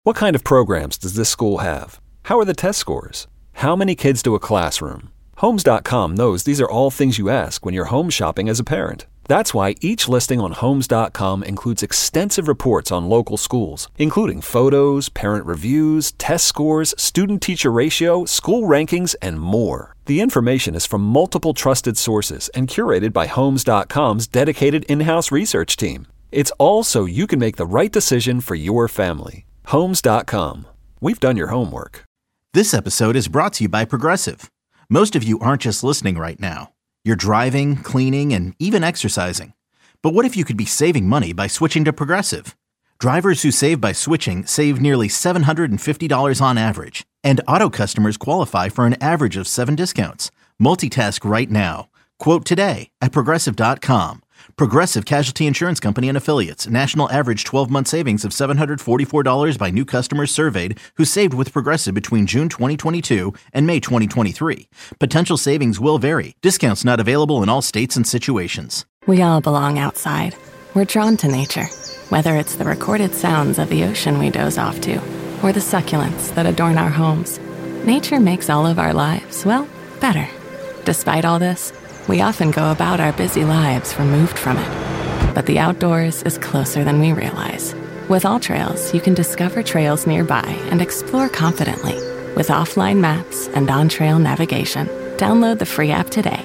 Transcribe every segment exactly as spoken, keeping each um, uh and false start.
What kind of programs does this school have? How are the test scores? How many kids do a classroom? Homes dot com knows these are all things you ask when you're home shopping as a parent. That's why each listing on Homes dot com includes extensive reports on local schools, including photos, parent reviews, test scores, student-teacher ratio, school rankings, and more. The information is from multiple trusted sources and curated by Homes dot com's dedicated in-house research team. It's all so you can make the right decision for your family. Homes dot com. We've done your homework. This episode is brought to you by Progressive. Most of you aren't just listening right now. You're driving, cleaning, and even exercising. But what if you could be saving money by switching to Progressive? Drivers who save by switching save nearly seven hundred fifty dollars on average. And auto customers qualify for an average of seven discounts. Multitask right now. Quote today at Progressive dot com. Progressive Casualty Insurance Company and Affiliates. National average twelve-month savings of seven hundred forty-four dollars by new customers surveyed who saved with Progressive between June twenty twenty-two and May twenty twenty-three. Potential savings will vary. Discounts not available in all states and situations. We all belong outside. We're drawn to nature. Whether it's the recorded sounds of the ocean we doze off to, or the succulents that adorn our homes, nature makes all of our lives, well, better. Despite all this, we often go about our busy lives removed from it. But the outdoors is closer than we realize. With AllTrails, you can discover trails nearby and explore confidently. With offline maps and on-trail navigation, download the free app today.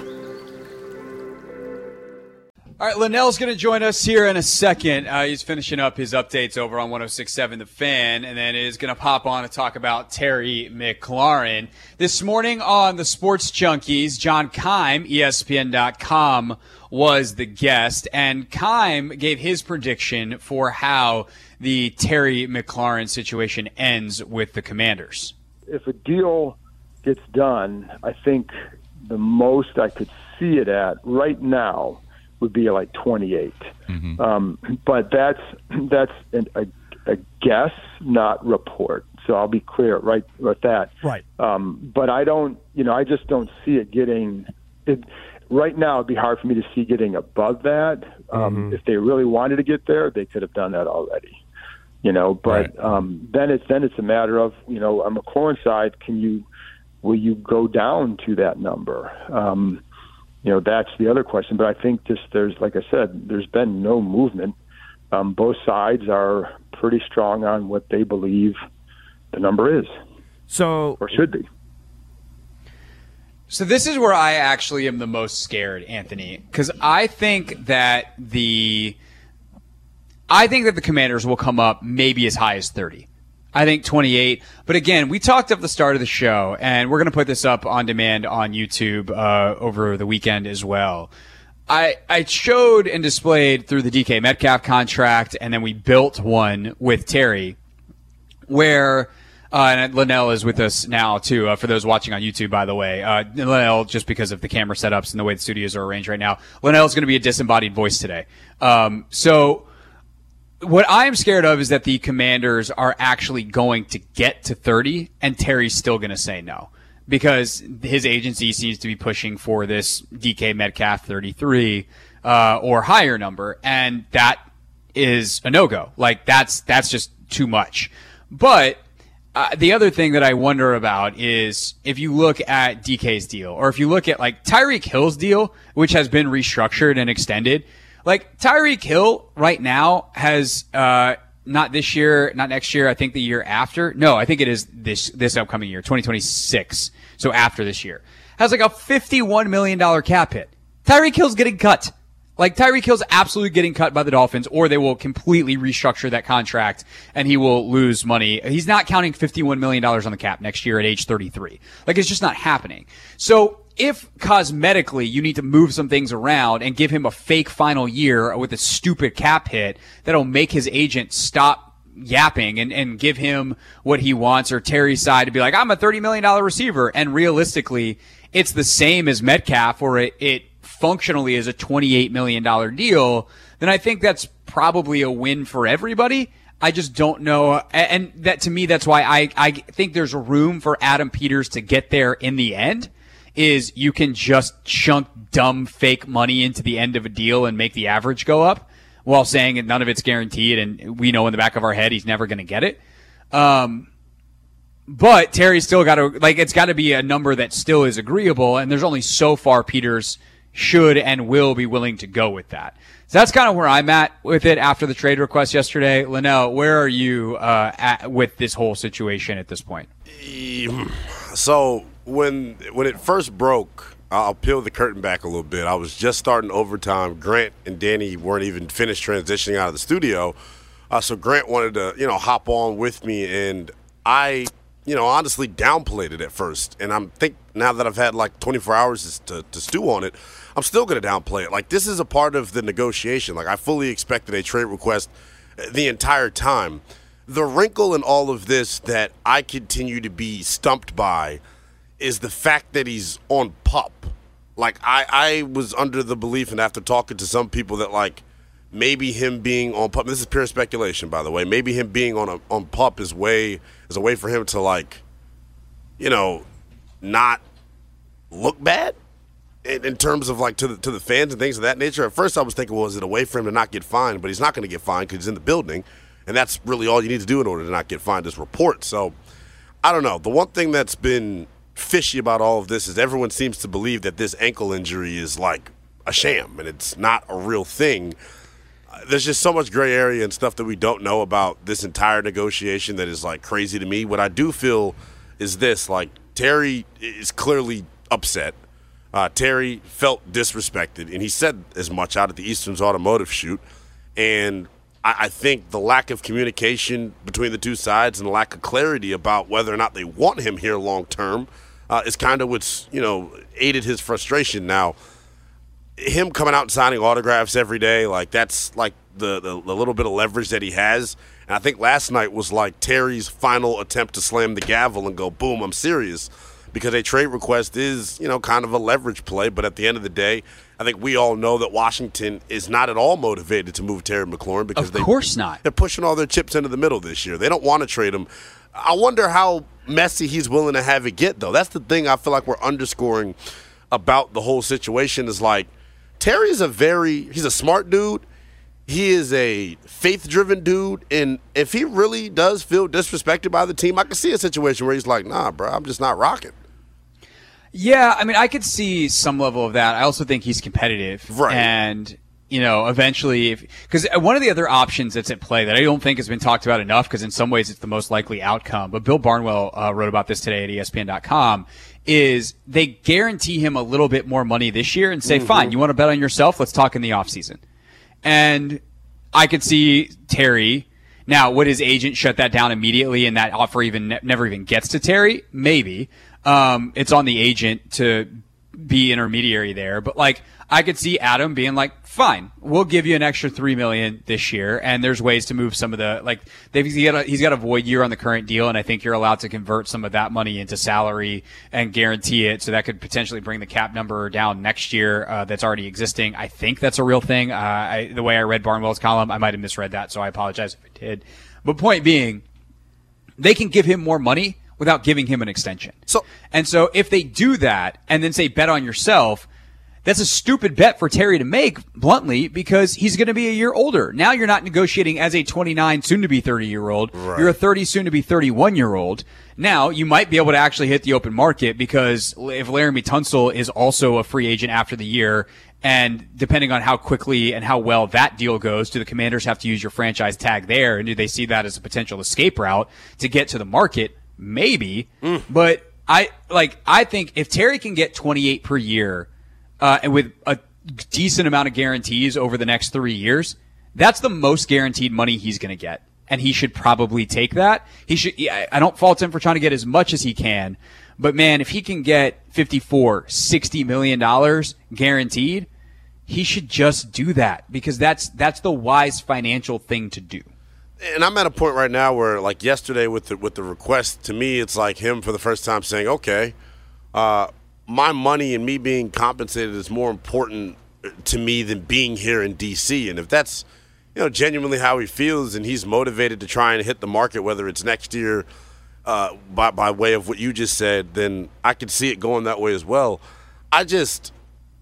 All right, Linnell's going to join us here in a second. Uh, he's finishing up his updates over on one oh six point seven The Fan, and then is going to pop on to talk about Terry McLaurin. This morning on the Sports Junkies, John Keim, E S P N dot com, was the guest, and Keim gave his prediction for how the Terry McLaurin situation ends with the Commanders. If a deal gets done, I think the most I could see it at right now would be like twenty-eight. Mm-hmm. Um, but that's that's an, a, a guess, not report. So I'll be clear right with that. Right. Um, but I don't, you know, I just don't see it getting it right now. It'd be hard for me to see getting above that. Um, mm-hmm. If they really wanted to get there, they could have done that already. You know, but right. um, then it's then it's a matter of, you know, on McLaurin's side, can you will you go down to that number? Um, You know, that's the other question. But I think just there's, like I said, there's been no movement. Um, both sides are pretty strong on what they believe the number is. So, or should be. So this is where I actually am the most scared, Anthony, because I think that the I think that the Commanders will come up maybe as high as thirty. I think twenty-eight. But again, we talked at the start of the show, and we're going to put this up on demand on YouTube uh, over the weekend as well. I I showed and displayed through the D K Metcalf contract, and then we built one with Terry, where uh, and Linnell is with us now too. Uh, for those watching on YouTube, by the way, uh, Linnell, just because of the camera setups and the way the studios are arranged right now, Linnell is going to be a disembodied voice today. Um, so. What I'm scared of is that the Commanders are actually going to get to thirty, and Terry's still going to say no, because his agency seems to be pushing for this D K Metcalf thirty-three uh, or higher number, and that is a no-go. Like, that's that's just too much. But uh, the other thing that I wonder about is if you look at D K's deal, or if you look at, like, Tyreek Hill's deal, which has been restructured and extended. Like, Tyreek Hill right now has, uh, not this year, not next year, I think the year after. No, I think it is this, this upcoming year, twenty twenty-six. So after this year. Has like a fifty-one million dollars cap hit. Tyreek Hill's getting cut. Like, Tyreek Hill's absolutely getting cut by the Dolphins, or they will completely restructure that contract and he will lose money. He's not counting fifty-one million dollars on the cap next year at age thirty-three. Like, it's just not happening. So, if cosmetically you need to move some things around and give him a fake final year with a stupid cap hit that'll make his agent stop yapping and, and give him what he wants, or Terry's side to be like, I'm a thirty million dollars receiver, and realistically it's the same as Metcalf, or it, it functionally is a twenty-eight million dollars deal, then I think that's probably a win for everybody. I just don't know. And that, to me, that's why I, I think there's room for Adam Peters to get there in the end. Is you can just chunk dumb fake money into the end of a deal and make the average go up while saying that none of it's guaranteed, and we know in the back of our head he's never going to get it. Um, but Terry's still got to, like, it's got to be a number that still is agreeable, and there's only so far Peters should and will be willing to go with that. So that's kind of where I'm at with it after the trade request yesterday. Linnell, where are you uh, at with this whole situation at this point? So when when it first broke, I'll peel the curtain back a little bit. I was just starting overtime. Grant and Danny weren't even finished transitioning out of the studio. Uh, so Grant wanted to, you know, hop on with me, and I, you know, honestly downplayed it at first. And I'm think now that I've had like twenty-four hours to, to stew on it, I'm still going to downplay it. Like, this is a part of the negotiation. Like, I fully expected a trade request the entire time. The wrinkle in all of this that I continue to be stumped by is the fact that he's on PUP. Like, I, I was under the belief, and after talking to some people, that, like, maybe him being on PUP, this is pure speculation, by the way, maybe him being on a, on PUP is way is a way for him to, like, you know, not look bad in, in terms of, like, to the, to the fans and things of that nature. At first I was thinking, well, is it a way for him to not get fined? But he's not going to get fined because he's in the building, and that's really all you need to do in order to not get fined is report. So, I don't know. The one thing that's been fishy about all of this is everyone seems to believe that this ankle injury is, like, a sham, and it's not a real thing. There's just so much gray area and stuff that we don't know about this entire negotiation that is, like, crazy to me. What I do feel is this, like, Terry is clearly upset. Uh, Terry felt disrespected, and he said as much out at the Eastern's automotive shoot. And I, I think the lack of communication between the two sides and the lack of clarity about whether or not they want him here long term uh, is kind of what's, you know, aided his frustration. Now, him coming out and signing autographs every day, like, that's like the, the, the little bit of leverage that he has. And I think last night was like Terry's final attempt to slam the gavel and go, boom, I'm serious. Because a trade request is, you know, kind of a leverage play. But at the end of the day, I think we all know that Washington is not at all motivated to move Terry McLaurin because of they, course not. They're pushing all their chips into the middle this year. They don't want to trade him. I wonder how messy he's willing to have it get, though. That's the thing I feel like we're underscoring about the whole situation is, like, Terry's a very – he's a smart dude. He is a faith-driven dude. And if he really does feel disrespected by the team, I can see a situation where he's like, nah, bro, I'm just not rocking. Yeah, I mean, I could see some level of that. I also think he's competitive. Right. And, you know, eventually – because one of the other options that's at play that I don't think has been talked about enough because in some ways it's the most likely outcome, but Bill Barnwell uh, wrote about this today at E S P N dot com, is they guarantee him a little bit more money this year and say, mm-hmm. fine, you want to bet on yourself? Let's talk in the offseason. And I could see Terry. Now, would his agent shut that down immediately and that offer even ne- never even gets to Terry? Maybe. Um, it's on the agent to be intermediary there. But, like, I could see Adam being like, fine, we'll give you an extra three million dollars this year. And there's ways to move some of the, like, they've, he's got a, he's got a void year on the current deal. And I think you're allowed to convert some of that money into salary and guarantee it. So that could potentially bring the cap number down next year, uh, that's already existing. I think that's a real thing. Uh, I, the way I read Barnwell's column, I might have misread that. So I apologize if I did. But point being, they can give him more money without giving him an extension. So, and so if they do that and then say bet on yourself, that's a stupid bet for Terry to make, bluntly, because he's going to be a year older. Now you're not negotiating as a twenty-nine, soon-to-be thirty-year-old. Right. You're a thirty, soon-to-be thirty-one-year-old. Now you might be able to actually hit the open market because if Laramie Tunsil is also a free agent after the year, and depending on how quickly and how well that deal goes, do the Commanders have to use your franchise tag there, and do they see that as a potential escape route to get to the market? Maybe. Mm. But I like I think if Terry can get twenty-eight per year, Uh, and with a decent amount of guarantees over the next three years, that's the most guaranteed money he's going to get. And he should probably take that. He should, I don't fault him for trying to get as much as he can, but man, if he can get fifty-four, sixty million dollars guaranteed, he should just do that because that's, that's the wise financial thing to do. And I'm at a point right now where, like yesterday with the, with the request, to me, it's like him for the first time saying, okay, uh, my money and me being compensated is more important to me than being here in D C. And if that's, you know, genuinely how he feels and he's motivated to try and hit the market, whether it's next year uh, by, by way of what you just said, then I could see it going that way as well. I just,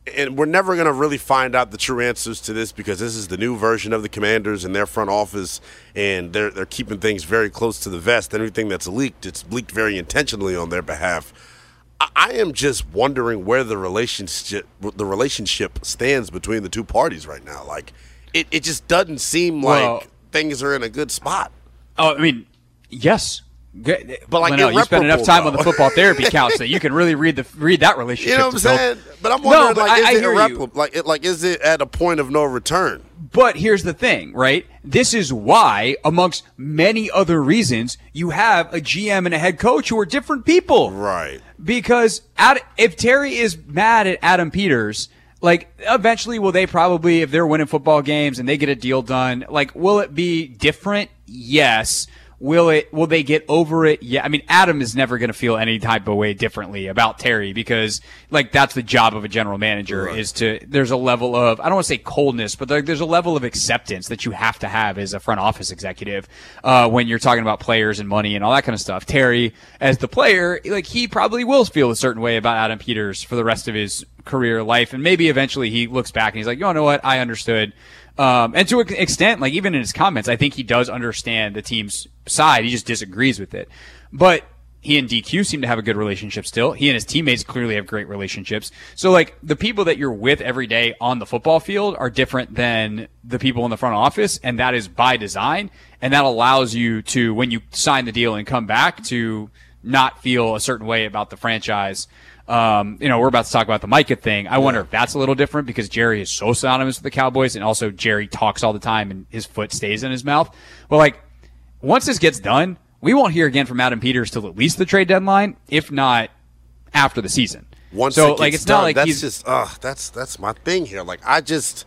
and we're never going to really find out the true answers to this because this is the new version of the Commanders and their front office, and they're they're keeping things very close to the vest. Everything that's leaked, it's leaked very intentionally on their behalf. I, I am just wondering where the relationship the relationship stands between the two parties right now. Like, it, it just doesn't seem Well, like things are in a good spot. Oh, I mean, yes. Good. But, like, Linnell, you spend enough irreparable, time on the though. football therapy couch that you can really read the read that relationship. You know what I'm to build. saying? But I'm wondering, No, but like, I- I is it hear you. irreparable? Like, it, like, is it at a point of no return? But here's the thing, right? This is why, amongst many other reasons, you have a G M and a head coach who are different people. Right. Because Ad, if Terry is mad at Adam Peters, like, eventually will they probably, if they're winning football games and they get a deal done, like, will it be different? Yes. Will it, will they get over it? Yeah. I mean, Adam is never going to feel any type of way differently about Terry because, like, that's the job of a general manager Right. is to, there's a level of, I don't want to say coldness, but there, there's a level of acceptance that you have to have as a front office executive, uh, when you're talking about players and money and all that kind of stuff. Terry, as the player, like, he probably will feel a certain way about Adam Peters for the rest of his career life. And maybe eventually he looks back and he's like, you know what? I understood. Um, and to an extent, like, even in his comments, I think he does understand the team's side. He just disagrees with it. But he and D Q seem to have a good relationship still. He and his teammates clearly have great relationships. So, like, the people that you're with every day on the football field are different than the people in the front office, and that is by design. And that allows you to, when you sign the deal and come back, to not feel a certain way about the franchise. Um, you know, we're about to talk about the Micah thing. I wonder if that's a little different because Jerry is so synonymous with the Cowboys, and also Jerry talks all the time and his foot stays in his mouth. But, like, once this gets done, we won't hear again from Adam Peters till at least the trade deadline, if not after the season. Once so, it gets like, it's done, not like that's he's just, uh, that's that's my thing here. Like, I just,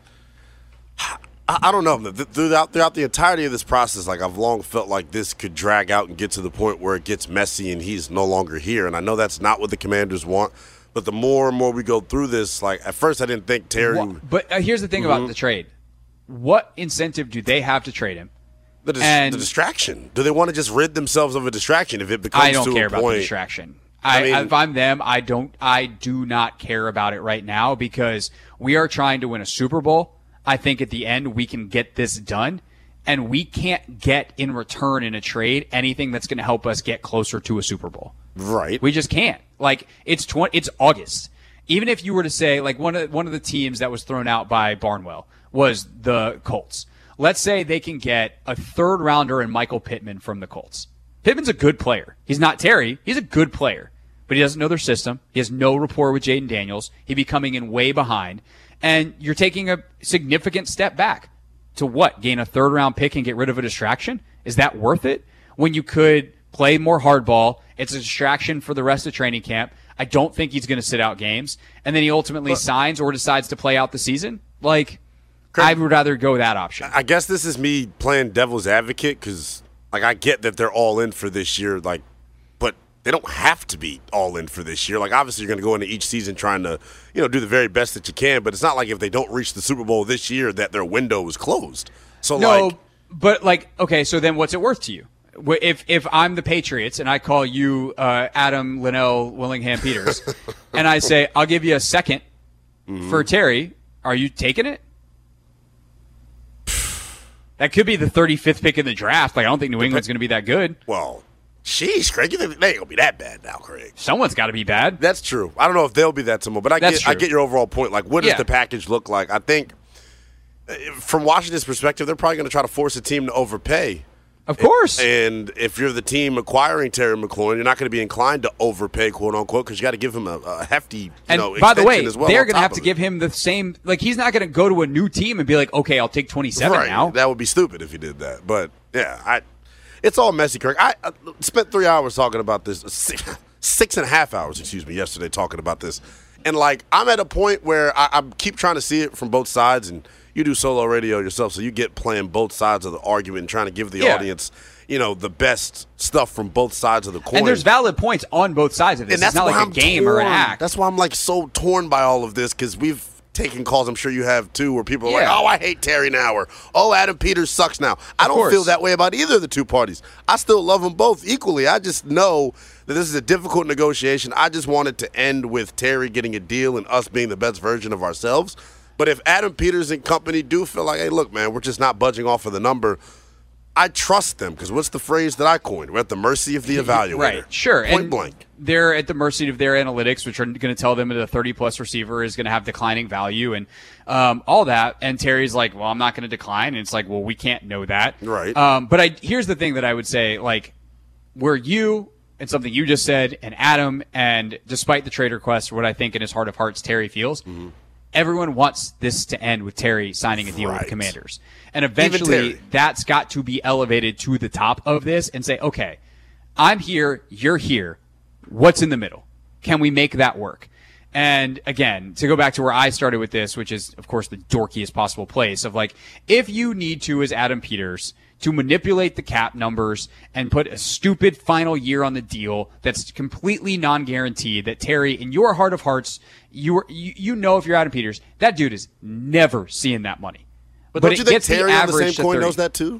I, I don't know. Th- Throughout throughout the entirety of this process, like, I've long felt like this could drag out and get to the point where it gets messy and he's no longer here. And I know that's not what the Commanders want. But the more and more we go through this, like, at first I didn't think Terry. Wha- But uh, here's the thing Mm-hmm. about the trade. What incentive do they have to trade him? The, dis- and- the distraction. Do they want to just rid themselves of a distraction if it becomes I don't to care a about point? the distraction. I, I mean- if I'm them, I don't. I do not care about it right now because we are trying to win a Super Bowl. I think at the end we can get this done, and we can't get in return in a trade anything that's going to help us get closer to a Super Bowl. Right. We just can't. Like, it's twenty. It's August. Even if you were to say, like, one of one of the teams that was thrown out by Barnwell was the Colts. Let's say they can get a third rounder in Michael Pittman from the Colts. Pittman's a good player. He's not Terry. He's a good player, but he doesn't know their system. He has no rapport with Jaden Daniels. He'd be coming in way behind, and you're taking a significant step back to what? Gain a third round pick and get rid of a distraction? Is that worth it? When you could play more hardball, it's a distraction for the rest of training camp. I don't think he's going to sit out games, and then he ultimately But- signs or decides to play out the season. Like, I would rather go that option. I guess this is me playing devil's advocate because, like, I get that they're all in for this year, like, but they don't have to be all in for this year. Like, obviously, you're going to go into each season trying to, you know, do the very best that you can, but it's not like if they don't reach the Super Bowl this year that their window is closed. So, No, like, but like, okay, so then what's it worth to you? Wh- If if I'm the Patriots and I call you uh, Adam Linnell Willingham Peters, and I say I'll give you a 2nd Mm-hmm. for Terry, are you taking it? That could be the thirty-fifth pick in the draft. Like, I don't think New England's going to be that good. well, sheesh, Craig, you think they ain't going to be that bad now, Craig. Someone's got to be bad. That's true. I don't know if they'll be that tomorrow, but I That's get I true. get your overall point. Like, what does Yeah. the package look like? I think uh, from Washington's perspective, they're probably going to try to force a team to overpay. Of course. And if you're the team acquiring Terry McLaurin, you're not going to be inclined to overpay, quote unquote, because you got to give him a, a hefty, you And know, by the way, extension as well they're on going to top have of to it. give him the same. Like, he's not going to go to a new team and be like, okay, I'll take twenty-seven right. now. That would be stupid if he did that. But yeah, I, it's all messy, Craig. I, I spent three hours talking about this, six, six and a half hours, excuse me, yesterday talking about this, and like I'm at a point where I, I keep trying to see it from both sides, and you do solo radio yourself, so you get playing both sides of the argument and trying to give the Yeah. audience, you know, the best stuff from both sides of the coin. And there's valid points on both sides of this. And that's It's not why like I'm a game torn. or an act. That's why I'm like so torn by all of this because we've taken calls, I'm sure you have too, where people are Yeah. like, oh, I hate Terry now, or oh, Adam Peters sucks now. I Of don't course. feel that way about either of the two parties. I still love them both equally. I just know that this is a difficult negotiation. I just want it to end with Terry getting a deal and us being the best version of ourselves. But if Adam Peters and company do feel like, hey, look, man, we're just not budging off of the number, I trust them, because what's the phrase that I coined? We're at the mercy of the evaluator. Right, sure. Point and blank. They're at the mercy of their analytics, which are going to tell them that a thirty-plus receiver is going to have declining value and um, all that. And Terry's like, well, I'm not going to decline. And it's like, well, we can't know that. Right. Um, but I here's the thing that I would say, like, where you and something you just said, and Adam, and despite the trade request, what I think in his heart of hearts Terry feels, mm-hmm. everyone wants this to end with Terry signing a deal Right. with the Commanders. And eventually that's got to be elevated to the top of this and say, okay, I'm here, you're here. What's in the middle? Can we make that work? And again, to go back to where I started with this, which is, of course, the dorkiest possible place of like, if you need to, as Adam Peters, to manipulate the cap numbers and put a stupid final year on the deal that's completely non-guaranteed, that Terry, in your heart of hearts, you you, you know if you're Adam Peters, that dude is never seeing that money. But, But don't it you think gets the Terry on the average same to coin thirty. knows that too?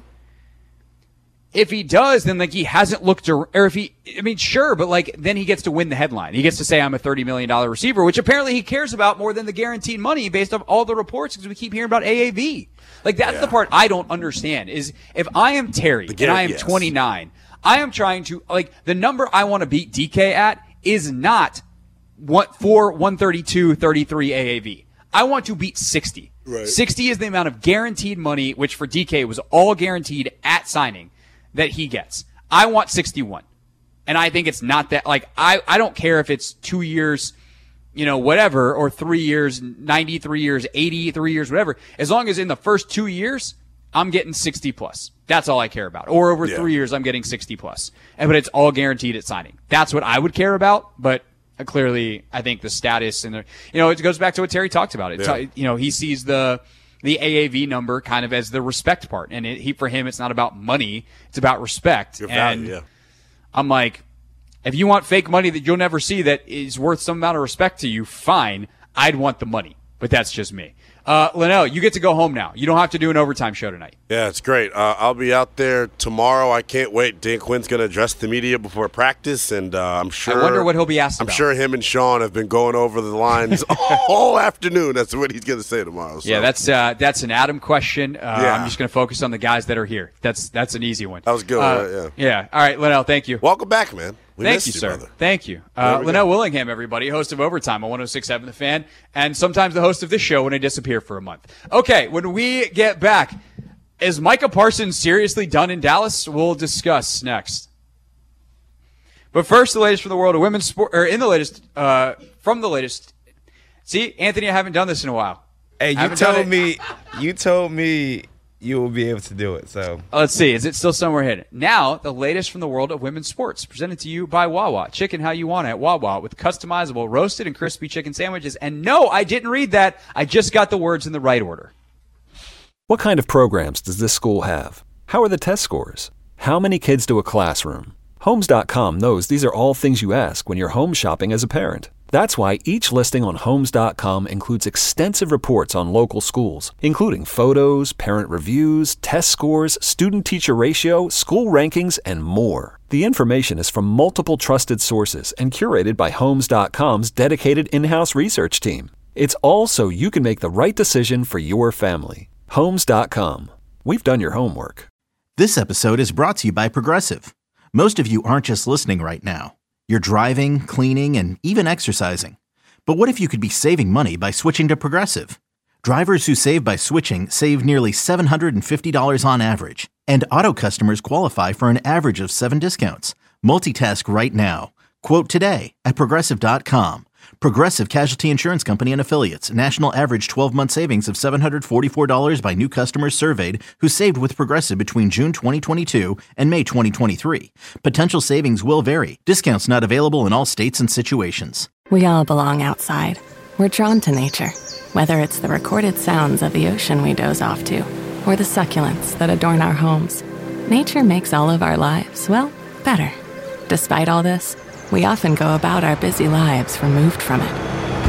If he does, then like he hasn't looked, or if he, I mean, sure, but like then he gets to win the headline. He gets to say I'm a thirty million dollars receiver, which apparently he cares about more than the guaranteed money based on all the reports, because we keep hearing about A A V. Like that's Yeah. the part I don't understand is if I am Terry The and I am yes. twenty-nine, I am trying to, like, the number I want to beat D K at is not what for one thirty-two thirty-three A A V. I want to beat sixty. Right. sixty is the amount of guaranteed money, which for D K was all guaranteed at signing, that he gets. I want sixty-one. And I think it's not that, like, I, I don't care if it's two years, you know, whatever, or three years, ninety-three years, eighty-three years, whatever. As long as in the first two years, I'm getting sixty plus. That's all I care about. Or over Yeah. three years, I'm getting sixty plus. And, but it's all guaranteed at signing. That's what I would care about. But uh, clearly, I think the status and the, you know, it goes back to what Terry talked about. It, Yeah. you know, he sees the, the A A V number kind of as the respect part. And it, he, for him, it's not about money. It's about respect. Your and value, yeah. I'm like, if you want fake money that you'll never see that is worth some amount of respect to you, fine. I'd want the money, but that's just me. Uh, Linnell, you get to go home now. You don't have to do an overtime show tonight. Yeah, it's great. Uh, I'll be out there tomorrow. I can't wait. Dan Quinn's going to address the media before practice, and uh, I'm sure. I wonder what he'll be asked I'm about. sure him and Sean have been going over the lines all afternoon. That's what he's going to say tomorrow. So. Yeah, that's uh, that's an Adam question. Uh, Yeah. I'm just going to focus on the guys that are here. That's that's an easy one. That was good, Uh, right? Yeah. All right, Linnell, thank you. Welcome back, man. We Thank missed you, sir. brother. Thank you. There Uh, we Linnell go. Willingham, everybody, host of Overtime on one oh six point seven The Fan, and sometimes the host of this show when I disappear for a month. Okay, when we get back, is Micah Parsons seriously done in Dallas? We'll discuss next. But first, the latest from the world of women's sport, or in the latest, uh, from the latest. See, Anthony, I haven't done this in a while. Hey, you Haven't done told it. me, you told me you will be able to do it. So Let's see. Is it still somewhere hidden? Now, the latest from the world of women's sports, presented to you by Wawa. Chicken how you want it at Wawa with customizable roasted and crispy chicken sandwiches. And no, I didn't read that. I just got the words in the right order. What kind of programs does this school have? How are the test scores? How many kids do a classroom? Homes dot com knows these are all things you ask when you're home shopping as a parent. That's why each listing on Homes dot com includes extensive reports on local schools, including photos, parent reviews, test scores, student-teacher ratio, school rankings, and more. The information is from multiple trusted sources and curated by Homes dot com's dedicated in-house research team. It's all so you can make the right decision for your family. Homes dot com. We've done your homework. This episode is brought to you by Progressive. Most of you aren't just listening right now. You're driving, cleaning, and even exercising. But what if you could be saving money by switching to Progressive? Drivers who save by switching save nearly seven hundred fifty dollars on average. And auto customers qualify for an average of seven discounts. Multitask right now. Quote today at Progressive dot com. Progressive Casualty Insurance Company and Affiliates. National average twelve-month savings of seven hundred forty-four dollars by new customers surveyed who saved with Progressive between June twenty twenty-two and May twenty twenty-three. Potential savings will vary. Discounts not available in all states and situations. We all belong outside. We're drawn to nature, whether it's the recorded sounds of the ocean we doze off to, or the succulents that adorn our homes. Nature makes all of our lives, well, better. Despite all this, we often go about our busy lives removed from it.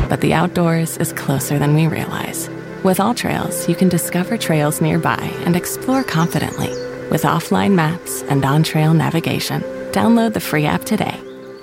but the outdoors is closer than we realize. With All Trails, you can discover trails nearby and explore confidently with offline maps and on-trail navigation. Download the free app today.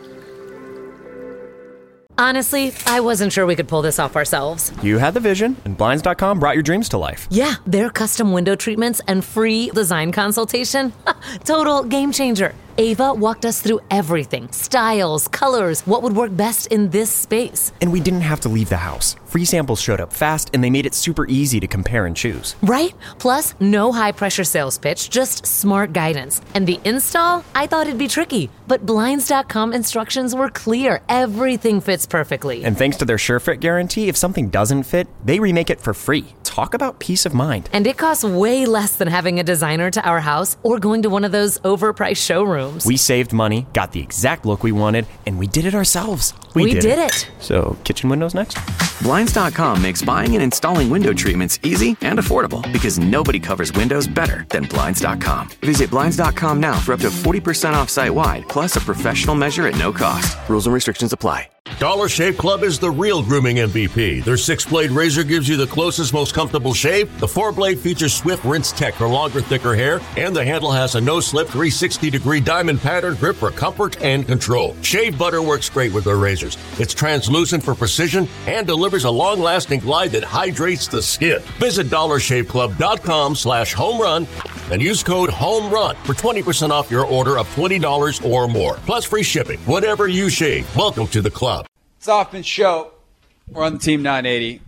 Honestly, I wasn't sure we could pull this off ourselves. You had the vision, and Blinds dot com brought your dreams to life. Yeah, their custom window treatments and free design consultation. Total game changer. Ava walked us through everything. Styles, colors, what would work best in this space. And we didn't have to leave the house. Free samples showed up fast, and they made it super easy to compare and choose. Right? Plus, no high-pressure sales pitch, just smart guidance. And the install? I thought it'd be tricky. But Blinds dot com instructions were clear. Everything fits perfectly. And thanks to their SureFit guarantee, if something doesn't fit, they remake it for free. Talk about peace of mind. And it costs way less than having a designer to our house or going to one of those overpriced showrooms. We saved money, got the exact look we wanted, and we did it ourselves. We, we did, did it. it. So, kitchen windows next? Blinds dot com makes buying and installing window treatments easy and affordable because nobody covers windows better than Blinds dot com. Visit Blinds dot com now for up to forty percent off site-wide, plus a professional measure at no cost. Rules and restrictions apply. Dollar Shave Club is the real grooming M V P. Their six-blade razor gives you the closest, most comfortable shave. The four-blade features swift rinse tech for longer, thicker hair, and the handle has a no-slip three hundred sixty degree diamond pattern grip for comfort and control. Shave butter works great with their razors. It's translucent for precision and delivers a long-lasting glide that hydrates the skin. Visit dollar shave club dot com slash home run and use code HOMERUN for twenty percent off your order of twenty dollars or more, plus free shipping. Whatever you shave, welcome to the club. It's Hoffman Show. We're on the Team nine eighty,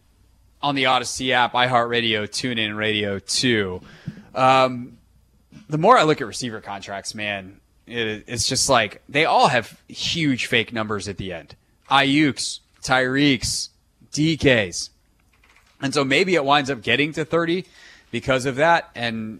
on the Odyssey app, iHeartRadio, TuneIn Radio two. Um, the more I look at receiver contracts, man, it, it's just like they all have huge fake numbers at the end. Ayuk's, Tyreek's, D K's. And so maybe it winds up getting to thirty because of that. And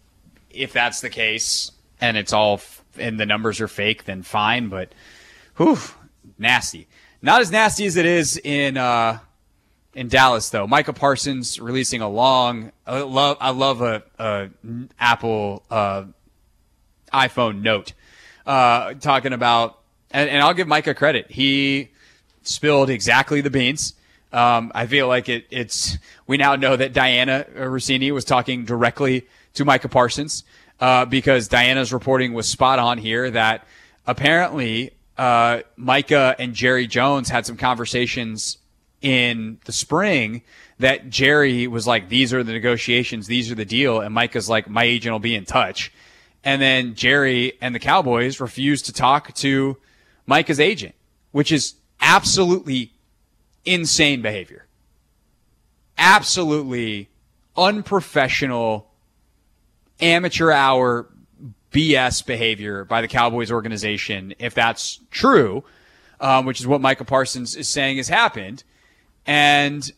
if that's the case and it's all f- and the numbers are fake, then fine. But whew, nasty. Not as nasty as it is in uh, in Dallas, though. Micah Parsons releasing a long. I love. I love a, a Apple uh, iPhone note uh, talking about, and, and I'll give Micah credit. He spilled exactly the beans. Um, I feel like it, it's. We now know that Diana Rossini was talking directly to Micah Parsons uh, because Diana's reporting was spot on here that apparently. Uh, Micah and Jerry Jones had some conversations in the spring that Jerry was like, these are the negotiations, these are the deal. And Micah's like, my agent will be in touch. And then Jerry and the Cowboys refused to talk to Micah's agent, which is absolutely insane behavior. Absolutely unprofessional, amateur hour B S behavior by the Cowboys organization, if that's true, um, which is what Micah Parsons is saying has happened. And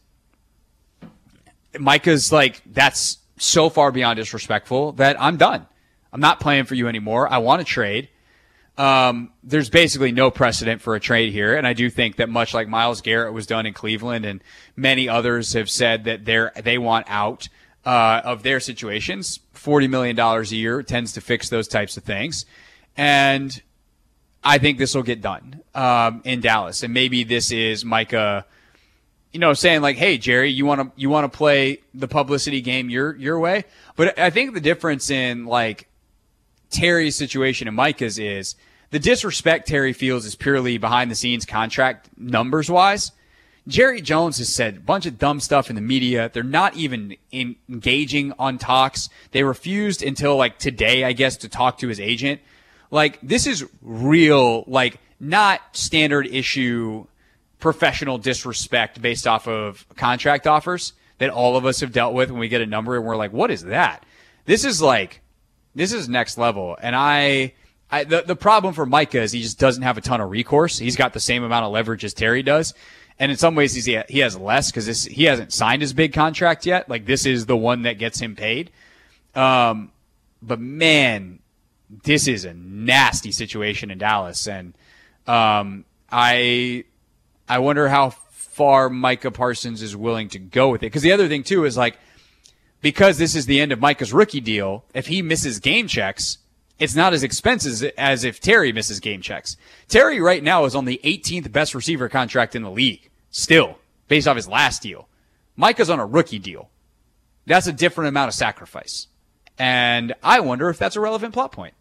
Micah's like, that's so far beyond disrespectful that I'm done. I'm not playing for you anymore. I want to trade. Um, there's basically no precedent for a trade here. And I do think that much like Myles Garrett was done in Cleveland and many others have said that they're, they want out uh, of their situations. forty million dollars a year tends to fix those types of things. And I think this will get done um, in Dallas. And maybe this is Micah, you know, saying like, hey, Jerry, you want to you want to play the publicity game your your way? But I think the difference in like Terry's situation and Micah's is the disrespect Terry feels is purely behind the scenes contract numbers wise. Jerry Jones has said a bunch of dumb stuff in the media. They're not even in, engaging on talks. They refused until like today, I guess, to talk to his agent. Like this is real, like not standard issue professional disrespect based off of contract offers that all of us have dealt with when we get a number and we're like, what is that? This is like, this is next level. And I, I the, the problem for Micah is he just doesn't have a ton of recourse. He's got the same amount of leverage as Terry does. And in some ways, he's, he has less because he hasn't signed his big contract yet. Like, this is the one that gets him paid. Um, but, man, this is a nasty situation in Dallas. And um, I I wonder how far Micah Parsons is willing to go with it. Because the other thing, too, is, like, because this is the end of Micah's rookie deal, if he misses game checks, it's not as expensive as if Terry misses game checks. Terry right now is on the eighteenth best receiver contract in the league still, based off his last deal. Micah's on a rookie deal. That's a different amount of sacrifice. And I wonder if that's a relevant plot point.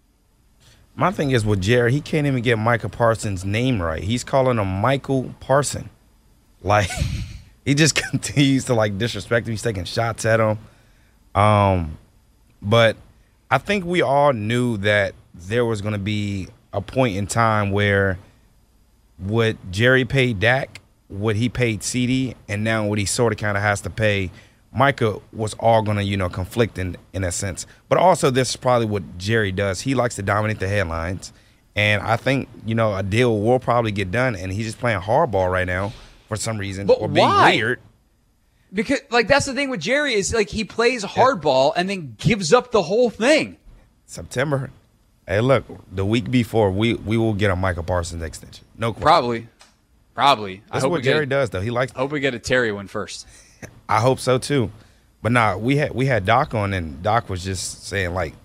My thing is with Jerry, he can't even get Micah Parsons' name right. He's calling him Michael Parson. Like, he just continues to, like, disrespect him. He's taking shots at him. Um, but I think we all knew that there was going to be a point in time where what Jerry paid Dak, what he paid C D, and now what he sort of kind of has to pay Micah was all going to, you know, conflict in, in a sense. But also this is probably what Jerry does. He likes to dominate the headlines. And I think, you know, a deal will probably get done, and he's just playing hardball right now for some reason. But or being why? weird. Because, like, that's the thing with Jerry is, like, he plays hardball and then gives up the whole thing. September. Hey, look, the week before, we, we will get a Micah Parsons extension. No question. Probably. Probably. That's I hope what we get Jerry a, does, though. He likes. I hope we get a Terry one first. I hope so too, but nah, we had we had Doc on, and Doc was just saying like,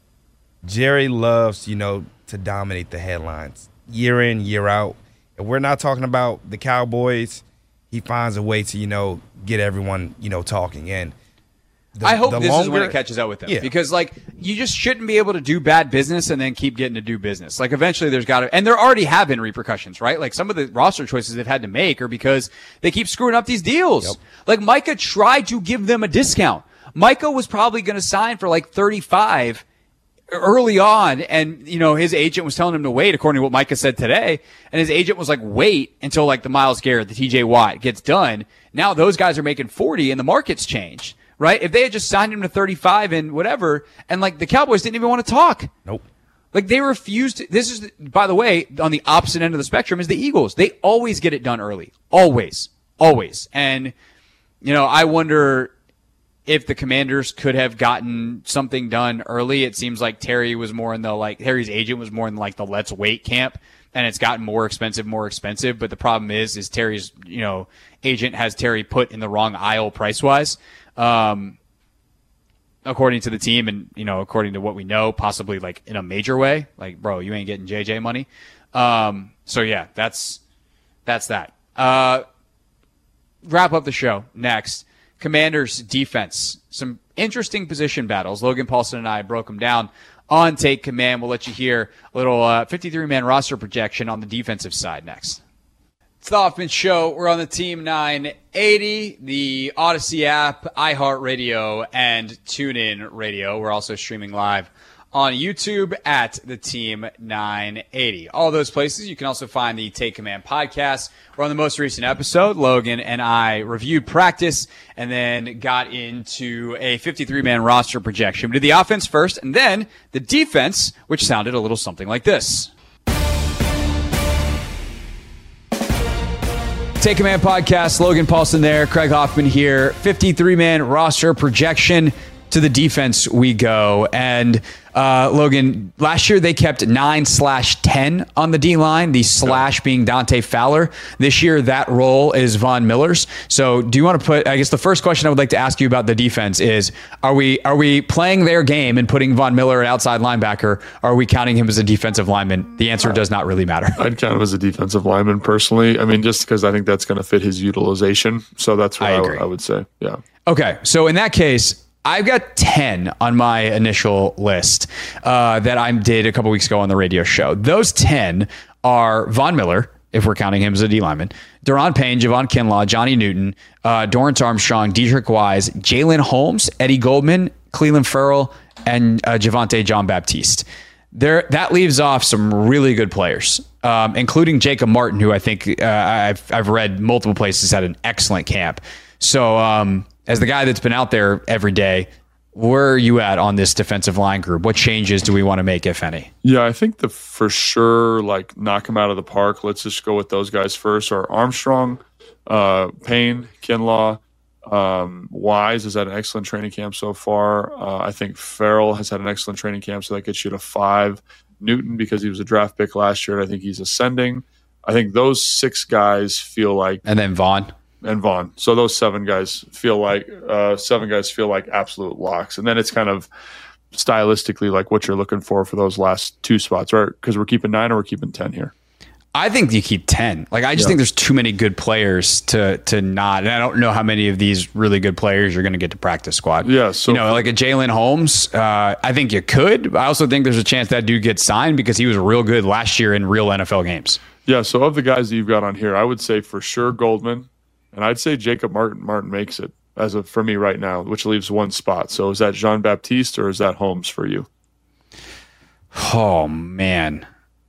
Jerry loves you know to dominate the headlines year in year out. If we're not talking about the Cowboys, he finds a way to you know get everyone you know talking. And the, I hope the this longer, is when it catches up with them yeah. because like you just shouldn't be able to do bad business and then keep getting to do business. Like eventually there's got to, and there already have been repercussions, right? Like some of the roster choices they've had to make are because they keep screwing up these deals. Yep. Like Micah tried to give them a discount. Micah was probably going to sign for like thirty-five early on. And, you know, his agent was telling him to wait, according to what Micah said today. And his agent was like, wait until like the Myles Garrett, the T J Watt gets done. Now those guys are making forty and the market's changed. Right? If they had just signed him to thirty-five and whatever, and like the Cowboys didn't even want to talk. Nope. Like they refused. To, this is, by the way, on the opposite end of the spectrum is the Eagles. They always get it done early. Always. Always. And, you know, I wonder if the Commanders could have gotten something done early. It seems like Terry was more in the, like, Terry's agent was more in like the let's wait camp. And it's gotten more expensive, more expensive. But the problem is, is Terry's, you know, agent has Terry put in the wrong aisle price-wise. Um, according to the team and, you know, according to what we know, possibly like in a major way, like, bro, you ain't getting J J money. Um, so yeah, that's, that's that. Uh, wrap up the show next. Commanders defense, some interesting position battles. Logan Paulson and I broke them down on Take Command. We'll let you hear a little, uh, fifty-three man roster projection on the defensive side next. It's the Hoffman Show. We're on the Team nine eighty, the Odyssey app, iHeartRadio, and TuneIn Radio. We're also streaming live on YouTube at the Team nine eighty. All those places. You can also find the Take Command podcast. We're on the most recent episode. Logan and I reviewed practice and then got into a fifty-three man roster projection. We did the offense first and then the defense, which sounded a little something like this. Take Command podcast, Logan Paulson there, Craig Hoffman here, fifty-three man roster projection. To the defense we go. And uh, Logan, last year they kept nine slash ten on the D line, the slash being Dante Fowler. This year that role is Von Miller's. So do you want to put, I guess the first question I would like to ask you about the defense is, are we are we playing their game and putting Von Miller at outside linebacker? Or are we counting him as a defensive lineman? The answer does not really matter. I'd count him as a defensive lineman personally. I mean, just because I think that's going to fit his utilization. So that's what I, I, I would say. Yeah. Okay. So in that case, I've got ten on my initial list uh, that I did a couple weeks ago on the radio show. Those ten are Von Miller, if we're counting him as a D lineman, Daron Payne, Javon Kinlaw, Johnny Newton, uh, Dorrance Armstrong, Dedrick Wise, Jalen Holmes, Eddie Goldman, Cleveland Ferrell, and uh, Javonte Jean-Baptiste. There, that leaves off some really good players, um, including Jacob Martin, who I think uh, I've, I've read multiple places had an excellent camp. So, um, as the guy that's been out there every day, where are you at on this defensive line group? What changes do we want to make, if any? Yeah, I think the for sure, like, knock him out of the park. Let's just go with those guys first. Are Armstrong, uh, Payne, Kinlaw, um, Wise has had an excellent training camp so far. Uh, I think Ferrell has had an excellent training camp, so that gets you to five. Newton, because he was a draft pick last year, and I think he's ascending. I think those six guys feel like... And then Vaughn. And Vaughn. So those seven guys feel like uh, seven guys feel like absolute locks. And then it's kind of stylistically like what you're looking for for those last two spots, right? Because we're keeping nine or we're keeping ten here. I think you keep ten. Like, I just Yeah. think there's too many good players to to not. And I don't know how many of these really good players you're going to get to practice squad. Yeah, so you know, like a Jalen Holmes, uh, I think you could. I also think there's a chance that dude gets signed because he was real good last year in real N F L games. Yeah, so of the guys that you've got on here, I would say for sure Goldman, and I'd say Jacob Martin. Martin makes it as of for me right now, which leaves one spot. So is that Jean-Baptiste or is that Holmes for you? Oh, man.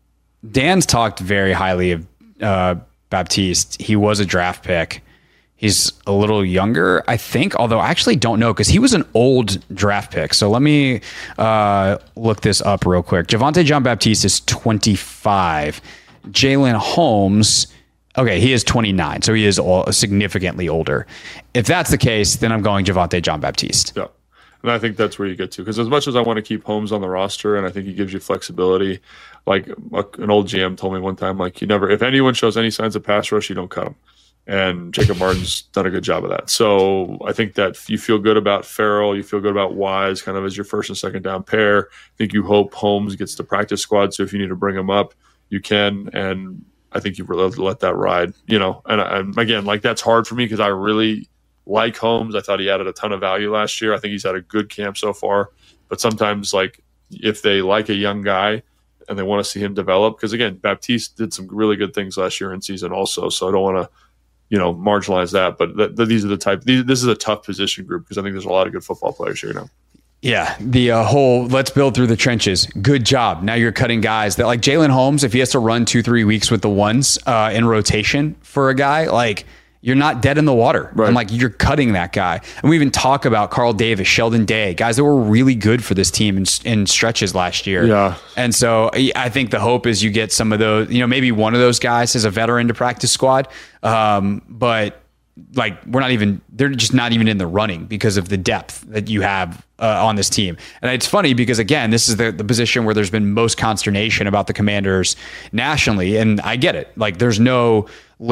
Dan's talked very highly of uh, Baptiste. He was a draft pick. He's a little younger, I think, although I actually don't know because he was an old draft pick. So let me uh, look this up real quick. Javonte Jean-Baptiste is twenty-five. Jalen Holmes, okay, he is twenty-nine, so he is all, significantly older. If that's the case, then I'm going Javonte Jean-Baptiste. Yeah. And I think that's where you get to. Because as much as I want to keep Holmes on the roster, and I think he gives you flexibility, like an old G M told me one time, like you never, if anyone shows any signs of pass rush, you don't cut them. And Jacob Martin's done a good job of that. So I think that you feel good about Farrell, you feel good about Wise kind of as your first and second down pair. I think you hope Holmes gets the practice squad. So if you need to bring him up, you can. And I think you let, let that ride, you know. And, and again, like that's hard for me because I really like Holmes. I thought he added a ton of value last year. I think he's had a good camp so far. But sometimes, like, if they like a young guy and they want to see him develop, because again, Baptiste did some really good things last year in season also. So I don't want to, you know, marginalize that. But th- th- these are the type. These, this is a tough position group because I think there's a lot of good football players here now. Yeah, the uh, whole let's build through the trenches. Good job. Now you're cutting guys that like Jalen Holmes. If he has to run two, three weeks with the ones uh, in rotation for a guy, like. You're not dead in the water. Right. I'm like, you're cutting that guy. And we even talk about Carl Davis, Sheldon Day, guys that were really good for this team in, in stretches last year. Yeah. And so I think the hope is you get some of those, you know, maybe one of those guys as a veteran to practice squad. Um, but like, we're not even, they're just not even in the running because of the depth that you have uh, on this team. And it's funny because, again, this is the, the position where there's been most consternation about the Commanders nationally. And I get it. Like, there's no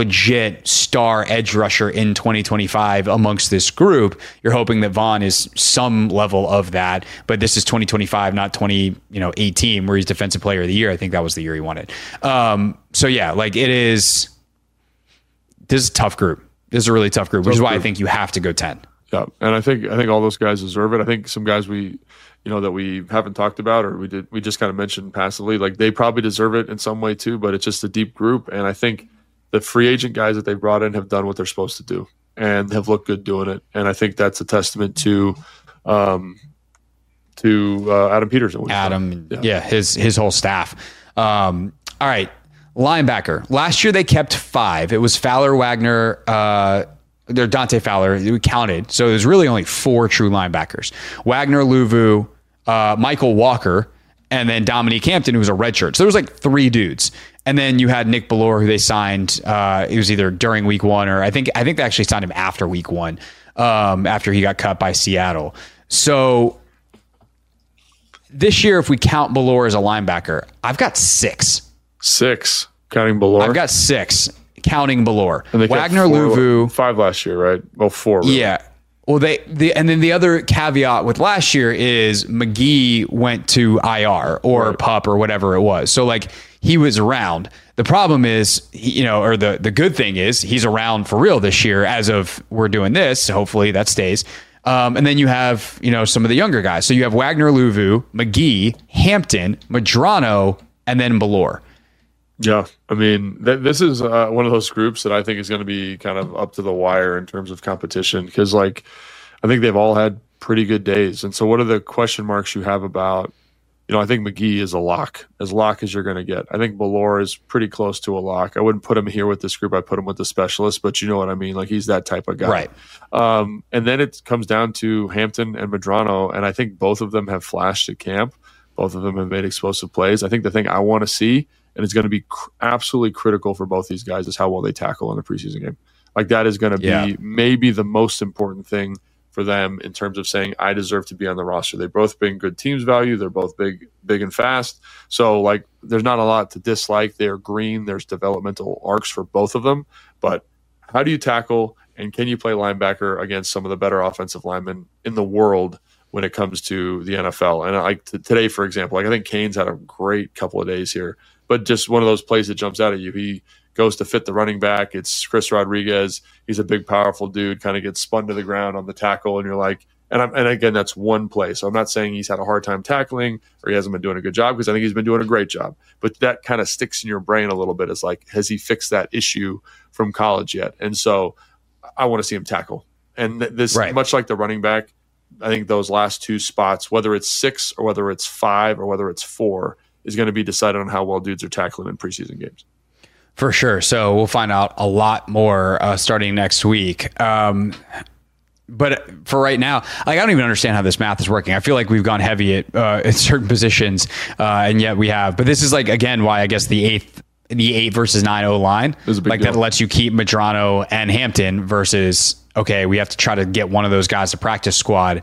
legit star edge rusher in twenty twenty-five amongst this group. You're hoping that Vaughn is some level of that, but this is twenty twenty-five, not twenty, you know, eighteen, where he's defensive player of the year. I think that was the year he won it. Um, so yeah, like it is, this is a tough group. This is a really tough group, which is why I think you have to go ten. Yeah. And I think, I think all those guys deserve it. I think some guys we, you know, that we haven't talked about, or we did, we just kind of mentioned passively, like they probably deserve it in some way too, but it's just a deep group. And I think the free agent guys that they brought in have done what they're supposed to do and have looked good doing it. And I think that's a testament to, um, to uh, Adam Peterson. Adam, yeah. yeah, his his whole staff. Um, all right, linebacker. Last year they kept five. It was Fowler, Wagner, uh, they're Dante Fowler. We counted, so there's really only four true linebackers: Wagner, Luvu, uh, Michael Walker, and then Dominique Hampton, who was a redshirt. So there was like three dudes. And then you had Nick Bellore, who they signed. Uh, it was either during week one or I think I think they actually signed him after week one, um, after he got cut by Seattle. So this year, if we count Bellore as a linebacker, I've got six. Six, counting Bellore? I've got six, counting Bellore. And they Wagner, four, Luvu. Five last year, right? Well, four. Really. Yeah. Well, they the and then the other caveat with last year is McGee went to I R or right. PUP or whatever it was. So like he was around. The problem is, he, you know, or the the good thing is he's around for real this year as of we're doing this. So hopefully that stays. Um, and then you have, you know, some of the younger guys. So you have Wagner, Luvu, McGee, Hampton, Madrano, and then Bellore. Yeah, I mean, th- this is uh, one of those groups that I think is going to be kind of up to the wire in terms of competition because, like, I think they've all had pretty good days. And so what are the question marks you have about, you know, I think McGee is a lock, as lock as you're going to get. I think Bellore is pretty close to a lock. I wouldn't put him here with this group. I'd put him with the specialist, but you know what I mean? Like, he's that type of guy. Right. Um, and then it comes down to Hampton and Madrano, and I think both of them have flashed at camp. Both of them have made explosive plays. I think the thing I want to see, and it's going to be cr- absolutely critical for both these guys, is how well they tackle in a preseason game. Like, that is going to be yeah. maybe the most important thing for them in terms of saying, I deserve to be on the roster. They've both been good teams value. They're both big, big and fast. So, like, there's not a lot to dislike. They're green. There's developmental arcs for both of them. But how do you tackle, and can you play linebacker against some of the better offensive linemen in the world when it comes to the N F L? And like t- today, for example, like I think Kane's had a great couple of days here. but just one of those plays that jumps out at you. He goes to fit the running back. It's Chris Rodriguez. He's a big, powerful dude, kind of gets spun to the ground on the tackle. And you're like, and I'm, and again, that's one play. So I'm not saying he's had a hard time tackling or he hasn't been doing a good job, because I think he's been doing a great job. But that kind of sticks in your brain a little bit. It's like, has he fixed that issue from college yet? And so I want to see him tackle. And th- this, right. much like the running back, I think those last two spots, whether it's six or whether it's five or whether it's four, is going to be decided on how well dudes are tackling in preseason games. For sure. So we'll find out a lot more uh, starting next week. Um, but for right now, like, I don't even understand how this math is working. I feel like we've gone heavy at, uh, at certain positions, uh, and yet we have. But this is like, again, why I guess the eighth, the eight versus nine O line, like deal. That lets you keep Medrano and Hampton versus, okay, we have to try to get one of those guys to practice squad,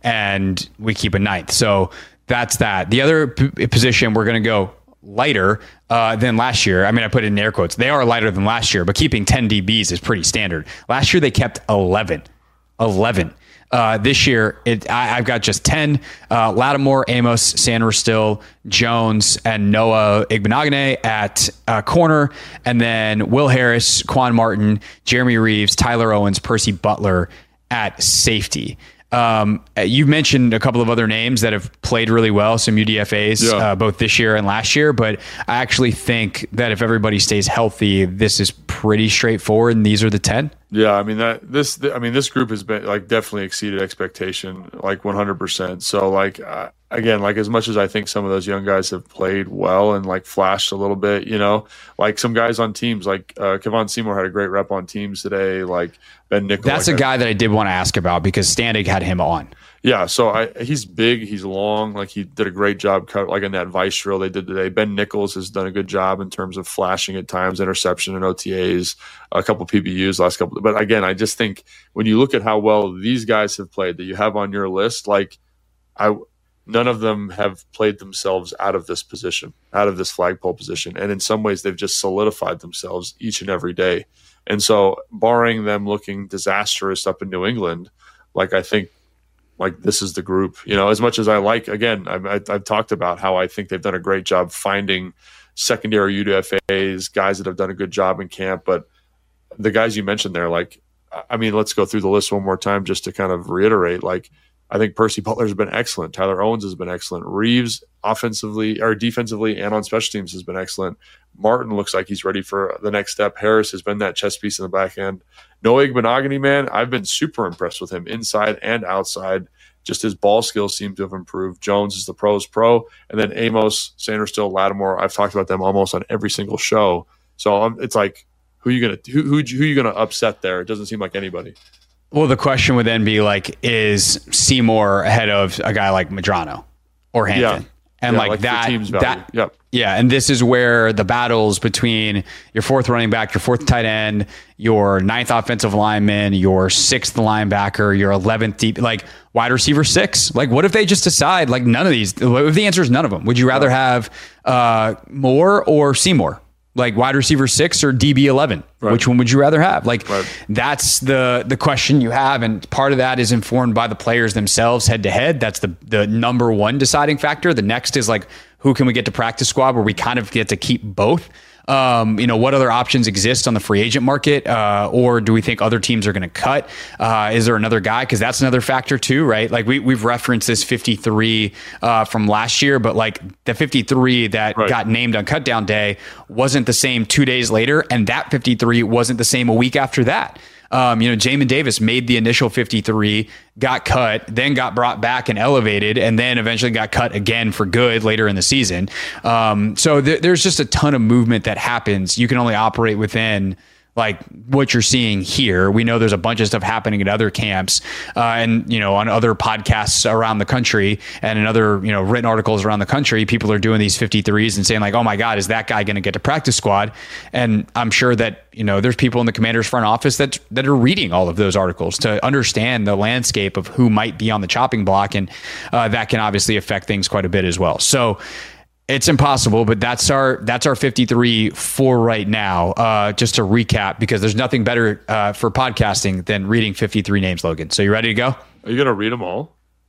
and we keep a ninth. So that's that. The other p- position we're going to go lighter uh, than last year. I mean, I put it in air quotes. They are lighter than last year, but keeping ten D Bs is pretty standard. Last year, they kept eleven. eleven. Uh, this year, it, I, I've got just ten. Uh, Lattimore, Amos, Sanderstill, Jones, and Noah Igbenogany at uh, corner. And then Will Harris, Quan Martin, Jeremy Reeves, Tyler Owens, Percy Butler at safety. Um, you've mentioned a couple of other names that have played really well, some U D F As, yeah. uh, both this year and last year. But I actually think that if everybody stays healthy, this is pretty straightforward, and these are the ten. Yeah, I mean that this. I mean this group has been like definitely exceeded expectation, like one hundred percent. So like uh, again, like as much as I think some of those young guys have played well and like flashed a little bit, you know, like some guys on teams, like uh, Kevon Seymour had a great rep on teams today. Like Ben Nichols. That's like a guy that I did want to ask about because Standig had him on. Yeah, so I, he's big, he's long, like he did a great job, cut, like in that vice drill they did today. Ben Nichols has done a good job in terms of flashing at times, interception and O T As, a couple P B Us last couple. But again, I just think when you look at how well these guys have played that you have on your list, like I, none of them have played themselves out of this position, out of this flagpole position, and in some ways they've just solidified themselves each and every day. And so, barring them looking disastrous up in New England, like I think. Like this is the group, you know, as much as I like, again, I've, I've talked about how I think they've done a great job finding secondary U D F As, guys that have done a good job in camp. But the guys you mentioned there, like, I mean, let's go through the list one more time just to kind of reiterate. Like, I think Percy Butler has been excellent. Tyler Owens has been excellent. Reeves offensively or defensively and on special teams has been excellent. Martin looks like he's ready for the next step. Harris has been that chess piece in the back end. Noah Igbenogany, man, I've been super impressed with him inside and outside. Just his ball skills seem to have improved. Jones is the pro's pro. And then Amos, Sanderstill, Lattimore, I've talked about them almost on every single show. So um, it's like, who are you going to who, who, who are you going to upset there? It doesn't seem like anybody. Well, the question would then be like, is Seymour ahead of a guy like Medrano or Hampton? Yeah. And yeah, like, like that, team's that, yep. yeah. And this is where the battles between your fourth running back, your fourth tight end, your ninth offensive lineman, your sixth linebacker, your eleventh deep, like wide receiver six. Like, what if they just decide like none of these? What if the answer is none of them? Would you rather have uh, Moore or Seymour? Like wide receiver six or D B eleven, right. Which one would you rather have? Like right. That's the the question you have, and part of that is informed by the players themselves head to head. That's the the number one deciding factor. The next is like, who can we get to practice squad where we kind of get to keep both? Um, you know, what other options exist on the free agent market? Uh, or do we think other teams are going to cut? Uh, is there another guy? Because that's another factor too, right? Like we, we've referenced this fifty-three uh, from last year, but like the fifty-three that right. got named on cutdown day wasn't the same two days later. And that fifty-three wasn't the same a week after that. Um, you know, Jamin Davis made the initial fifty-three, got cut, then got brought back and elevated, and then eventually got cut again for good later in the season. Um, so th- there's just a ton of movement that happens. You can only operate within like what you're seeing here. We know there's a bunch of stuff happening at other camps uh, and, you know, on other podcasts around the country and in other, you know, written articles around the country, people are doing these fifty-threes and saying like, oh my God, is that guy going to get to practice squad? And I'm sure that, you know, there's people in the Commanders front office that, that are reading all of those articles to understand the landscape of who might be on the chopping block. And uh, that can obviously affect things quite a bit as well. So it's impossible, but that's our that's our fifty-three for right now. Uh, just to recap, because there's nothing better uh, for podcasting than reading fifty-three names, Logan. So you ready to go? Are you going to read them all?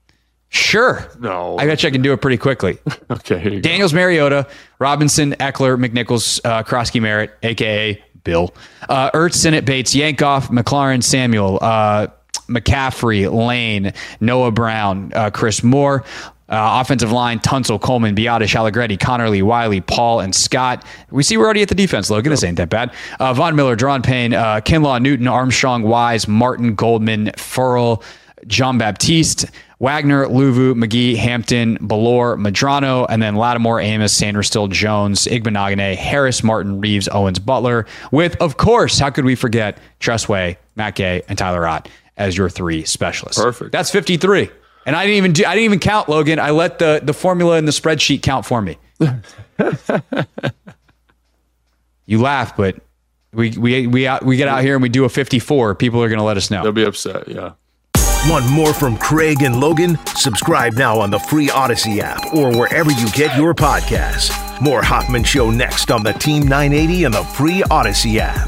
Sure. No. I bet you I can do it pretty quickly. Okay. Here you Daniels, go. Mariota, Robinson, Eckler, McNichols, uh, Krosky Merritt, a k a. Bill. Uh, Ertz, Sinnott, Bates, Yankoff, McLaurin, Samuel, uh, McCaffrey, Lane, Noah Brown, uh, Chris Moore. Uh, offensive line, Tunsil, Coleman, Biotish, Allegretti, Connerly, Wiley, Paul, and Scott. We see we're already at the defense, Logan. This ain't that bad. Uh, Von Miller, Deron Payne, uh, Kinlaw, Newton, Armstrong, Wise, Martin, Goldman, Furl, John Baptiste, Wagner, Luvu, McGee, Hampton, Ballore, Madrano, and then Lattimore, Amos, Sanderstill, Jones, Igbenogany, Harris, Martin, Reeves, Owens, Butler, with, of course, how could we forget Tressway, Matt Gay, and Tyler Ott as your three specialists. Perfect. That's fifty-three. And I didn't even do, I didn't even count, Logan. I let the, the formula in the spreadsheet count for me. You laugh, but we we we out, we get out here and we do a fifty-four. People are going to let us know. They'll be upset, yeah. Want more from Craig and Logan? Subscribe now on the free Odyssey app or wherever you get your podcasts. More Hoffman Show next on the Team nine eighty and the free Odyssey app.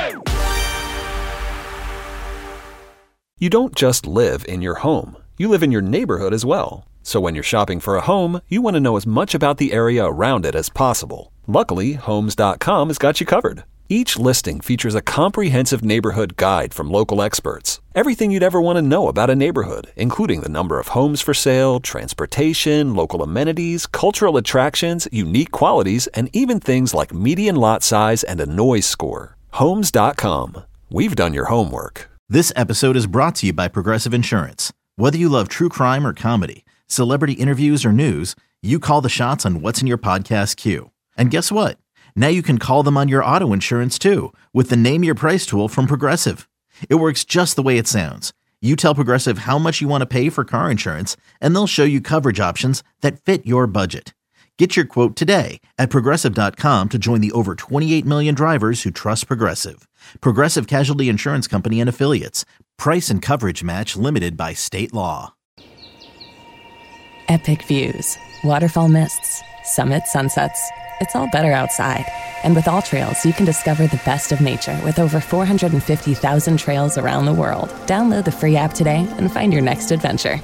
You don't just live in your home. You live in your neighborhood as well. So when you're shopping for a home, you want to know as much about the area around it as possible. Luckily, Homes dot com has got you covered. Each listing features a comprehensive neighborhood guide from local experts. Everything you'd ever want to know about a neighborhood, including the number of homes for sale, transportation, local amenities, cultural attractions, unique qualities, and even things like median lot size and a noise score. Homes dot com. We've done your homework. This episode is brought to you by Progressive Insurance. Whether you love true crime or comedy, celebrity interviews or news, you call the shots on what's in your podcast queue. And guess what? Now you can call them on your auto insurance too with the Name Your Price tool from Progressive. It works just the way it sounds. You tell Progressive how much you want to pay for car insurance, and they'll show you coverage options that fit your budget. Get your quote today at Progressive dot com to join the over twenty-eight million drivers who trust Progressive. Progressive Casualty Insurance Company and Affiliates. Price and coverage match limited by state law. Epic views, waterfall mists, summit sunsets. It's all better outside. And with All Trails, you can discover the best of nature with over four hundred fifty thousand trails around the world. Download the free app today and find your next adventure.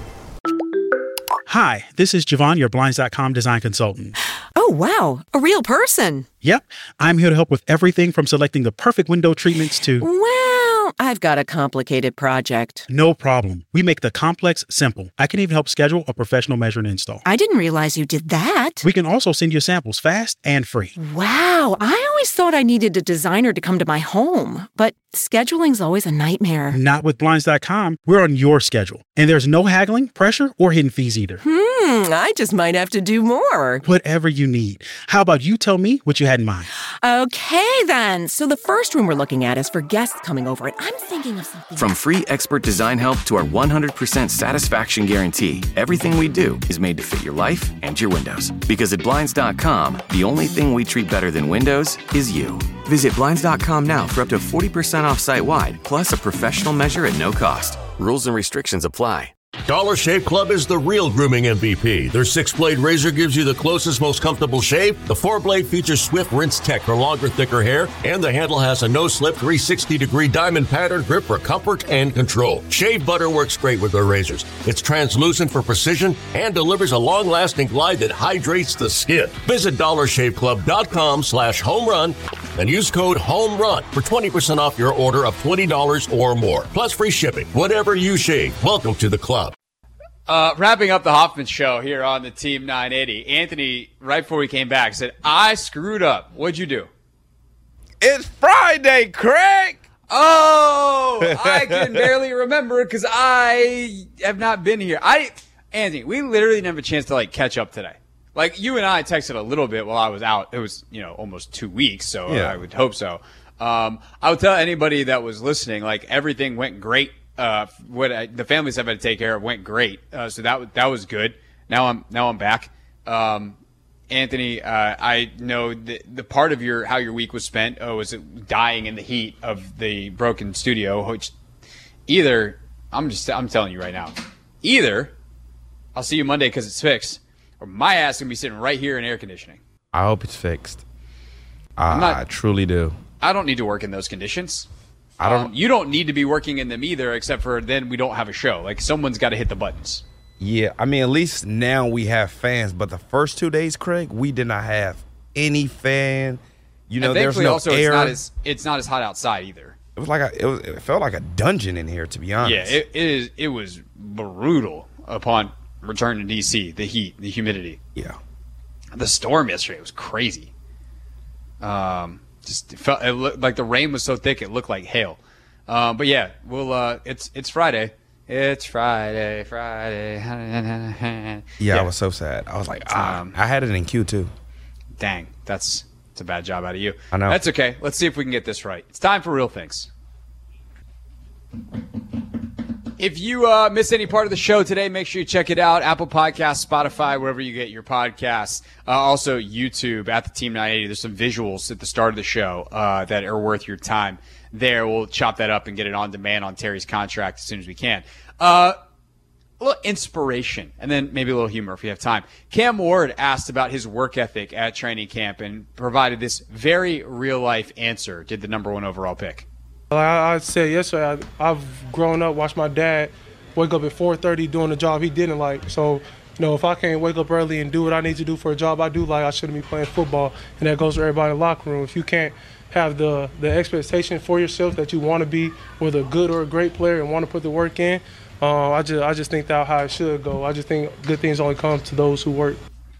Hi, this is Javon, your Blinds dot com design consultant. Oh, wow. A real person. Yep. I'm here to help with everything from selecting the perfect window treatments to... Well, I've got a complicated project. No problem. We make the complex simple. I can even help schedule a professional measure and install. I didn't realize you did that. We can also send you samples fast and free. Wow. I always thought I needed a designer to come to my home, but scheduling's always a nightmare. Not with Blinds dot com. We're on your schedule. And there's no haggling, pressure, or hidden fees either. Hmm, I just might have to do more. Whatever you need. How about you tell me what you had in mind? Okay, then. So the first room we're looking at is for guests coming over, and I'm thinking of something. From free expert design help to our one hundred percent satisfaction guarantee, everything we do is made to fit your life and your windows. Because at Blinds dot com, the only thing we treat better than windows is you. Visit Blinds dot com now for up to forty percent off site-wide, plus a professional measure at no cost. Rules and restrictions apply. Dollar Shave Club is the real grooming M V P. Their six-blade razor gives you the closest, most comfortable shave. The four-blade features Swift Rinse Tech for longer, thicker hair. And the handle has a no-slip three sixty degree diamond pattern grip for comfort and control. Shave butter works great with their razors. It's translucent for precision and delivers a long-lasting glide that hydrates the skin. Visit dollar shave club dot com slash home run and use code HOMERUN for twenty percent off your order of twenty dollars or more. Plus free shipping. Whatever you shave, welcome to the club. Uh, wrapping up the Hoffman Show here on the Team nine eighty. Anthony, right before we came back, said, I screwed up. What'd you do? It's Friday, Craig! Oh, I can barely remember because I have not been here. I, Anthony, we literally didn't have a chance to, like, catch up today. Like, you and I texted a little bit while I was out. It was, you know, almost two weeks, so yeah. I would hope so. Um, I would tell anybody that was listening, like, everything went great. Uh, what I, the families I've had to take care of went great. Uh, so that that was good. Now I'm now I'm back. Um, Anthony, uh, I know the, the part of your how your week was spent uh, was dying in the heat of the broken studio. Which either I'm just I'm telling you right now, either I'll see you Monday because it's fixed, or my ass gonna be sitting right here in air conditioning. I hope it's fixed. I, not, I truly do. I don't need to work in those conditions. I don't. Um, you don't need to be working in them either, except for then we don't have a show. Like, someone's got to hit the buttons. Yeah, I mean, at least now we have fans. But the first two days, Craig, we did not have any fan. You know, and there's no also air. It's not as it's not as hot outside either. It was like a, it, was, it felt like a dungeon in here, to be honest. Yeah, it, it is. It was brutal upon return to D C. The heat, the humidity. Yeah, the storm yesterday was crazy. Um, just it felt it looked like the rain was so thick it looked like hail. Um, but yeah, we'll. Uh, it's it's Friday. It's Friday, Friday. yeah, yeah, I was so sad. I was like, ah, um, I had it in Q too. Dang, that's it's a bad job out of you. I know. That's okay. Let's see if we can get this right. It's time for Real Things. If you uh, miss any part of the show today, make sure you check it out. Apple Podcasts, Spotify, wherever you get your podcasts. Uh, also, YouTube at the Team nine eighty. There's some visuals at the start of the show uh, that are worth your time. There, we'll chop that up and get it on demand on Terry's contract as soon as we can. Uh, a little inspiration, and then maybe a little humor if you have time. Cam Ward asked about his work ethic at training camp and provided this very real-life answer. Did the number one overall pick. Like I said yesterday, I, I've grown up, watched my dad wake up at four thirty doing a job he didn't like. So, you know, if I can't wake up early and do what I need to do for a job I do like, I shouldn't be playing football. And that goes for everybody in the locker room. If you can't have the, the expectation for yourself that you want to be whether a good or a great player and want to put the work in, uh, I just I just think that's how it should go. I just think good things only come to those who work.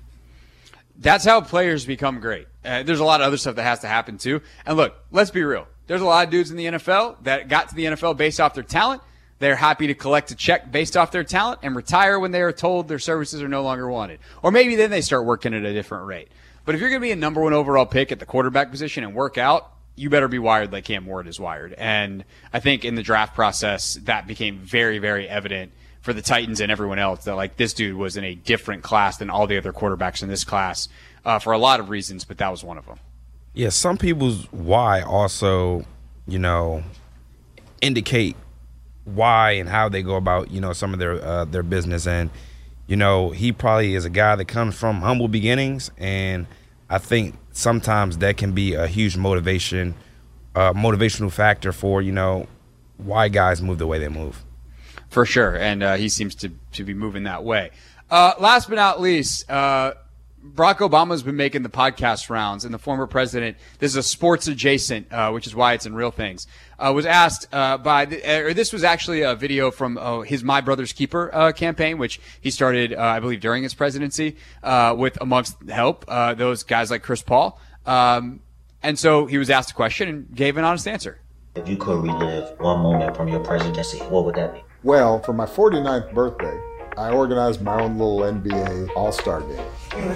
That's how players become great. Uh, there's a lot of other stuff that has to happen too. And look, let's be real. There's a lot of dudes in the N F L that got to the N F L based off their talent. They're happy to collect a check based off their talent and retire when they are told their services are no longer wanted. Or maybe then they start working at a different rate. But if you're going to be a number one overall pick at the quarterback position and work out, you better be wired like Cam Ward is wired. And I think in the draft process, that became very, very evident for the Titans and everyone else that, like, this dude was in a different class than all the other quarterbacks in this class uh, for a lot of reasons, but that was one of them. Yeah, some people's why also, you know, indicate why and how they go about, you know, some of their uh, their business. And, you know, he probably is a guy that comes from humble beginnings, and I think sometimes that can be a huge motivation, uh, motivational factor for, you know, why guys move the way they move. For sure, and uh, he seems to, to be moving that way. Uh, last but not least, uh, Barack Obama's been making the podcast rounds, and the former president, this is a sports adjacent, uh, which is why it's in Real Things, uh, was asked uh, by, the, or this was actually a video from uh, his My Brother's Keeper uh, campaign, which he started, uh, I believe, during his presidency, uh, with amongst help, uh, those guys like Chris Paul. Um, and so he was asked a question and gave an honest answer. If you could relive one moment from your presidency, what would that be? Well, for my forty-ninth birthday, I organized my own little N B A All-Star game.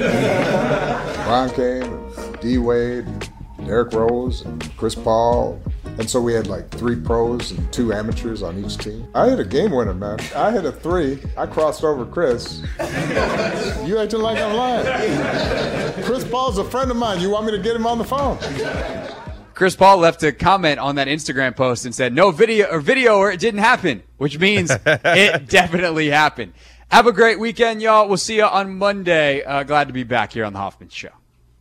Ron came, and D. Wade, and Derrick Rose, and Chris Paul. And so we had like three pros and two amateurs on each team. I hit a game winner, man. I hit a three. I crossed over Chris. You acting like I'm lying. Chris Paul's a friend of mine. You want me to get him on the phone? Chris Paul left a comment on that Instagram post and said, no video or video or it didn't happen, which means it definitely happened. Have a great weekend, y'all. We'll see you on Monday. Uh, glad to be back here on the Hoffman Show.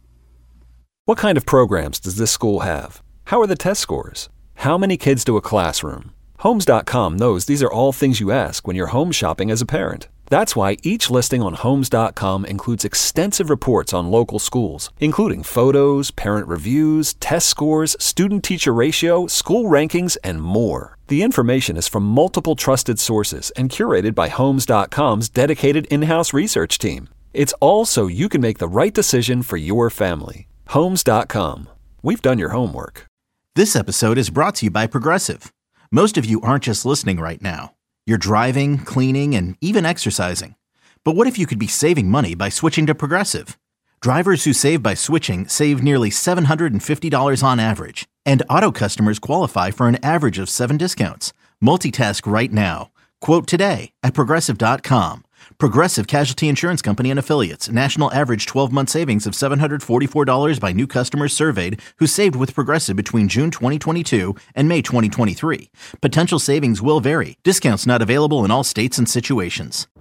What kind of programs does this school have? How are the test scores? How many kids to a classroom? Homes dot com knows these are all things you ask when you're home shopping as a parent. That's why each listing on Homes dot com includes extensive reports on local schools, including photos, parent reviews, test scores, student-teacher ratio, school rankings, and more. The information is from multiple trusted sources and curated by Homes dot com's dedicated in-house research team. It's all so you can make the right decision for your family. Homes dot com. We've done your homework. This episode is brought to you by Progressive. Most of you aren't just listening right now. You're driving, cleaning, and even exercising. But what if you could be saving money by switching to Progressive? Drivers who save by switching save nearly seven hundred fifty dollars on average. And auto customers qualify for an average of seven discounts. Multitask right now. Quote today at Progressive dot com. Progressive Casualty Insurance Company and Affiliates. National average twelve-month savings of seven hundred forty-four dollars by new customers surveyed who saved with Progressive between June twenty twenty-two and May twenty twenty-three. Potential savings will vary. Discounts not available in all states and situations.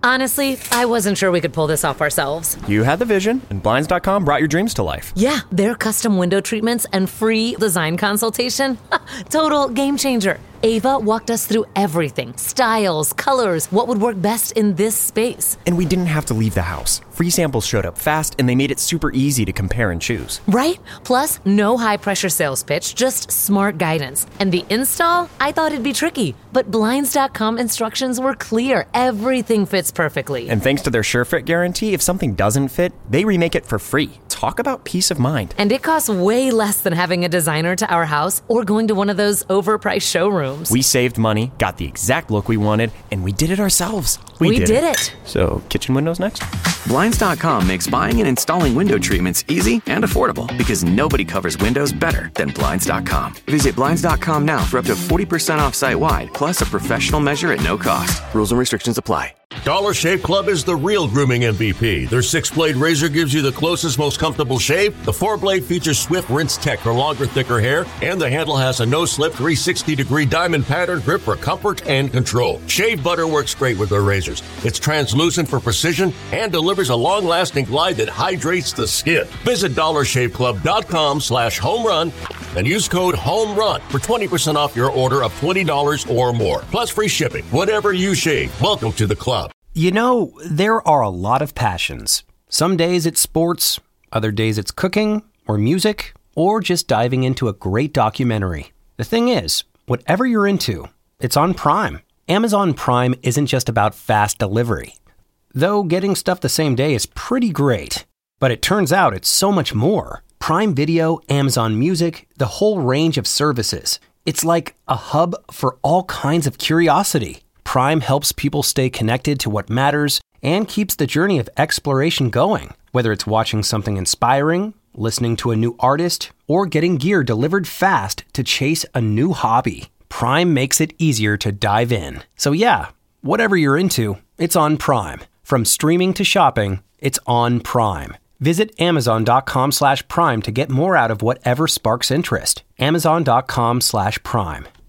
Honestly, I wasn't sure we could pull this off ourselves. You had the vision, and Blinds dot com brought your dreams to life. Yeah, their custom window treatments and free design consultation. Total game changer. Ava walked us through everything. Styles, colors, what would work best in this space. And we didn't have to leave the house. Free samples showed up fast, and they made it super easy to compare and choose. Right? Plus, no high-pressure sales pitch, just smart guidance. And the install? I thought it'd be tricky, but Blinds dot com instructions were clear. Everything fits perfectly. And thanks to their SureFit guarantee, if something doesn't fit, they remake it for free. Talk about peace of mind. And it costs way less than having a designer to our house or going to one of those overpriced showrooms. We saved money, got the exact look we wanted, and we did it ourselves. We, we did, did it. it. So, kitchen windows next? Blinds dot com makes buying and installing window treatments easy and affordable because nobody covers windows better than Blinds dot com. Visit Blinds dot com now for up to forty percent off site-wide, plus a professional measure at no cost. Rules and restrictions apply. Dollar Shave Club is the real grooming M V P. Their six-blade razor gives you the closest, most comfortable shave. The four-blade features Swift Rinse Tech for longer, thicker hair, and the handle has a no-slip three hundred sixty degree diamond pattern grip for comfort and control. Shave butter works great with their razors. It's translucent for precision and delivers a long-lasting glide that hydrates the skin. Visit dollar shave club dot com slash home run and use code HOMERUN for twenty percent off your order of twenty dollars or more, plus free shipping. Whatever you shave, welcome to the club. You know, there are a lot of passions. Some days it's sports, other days it's cooking or music, or just diving into a great documentary. The thing is, whatever you're into, it's on Prime. Amazon Prime isn't just about fast delivery. Though getting stuff the same day is pretty great. But it turns out it's so much more. Prime Video, Amazon Music, the whole range of services. It's like a hub for all kinds of curiosity. Prime helps people stay connected to what matters and keeps the journey of exploration going. Whether it's watching something inspiring, listening to a new artist, or getting gear delivered fast to chase a new hobby, Prime makes it easier to dive in. So yeah, whatever you're into, it's on Prime. From streaming to shopping, it's on Prime. Visit amazon.com slash prime to get more out of whatever sparks interest. Amazon.com slash prime.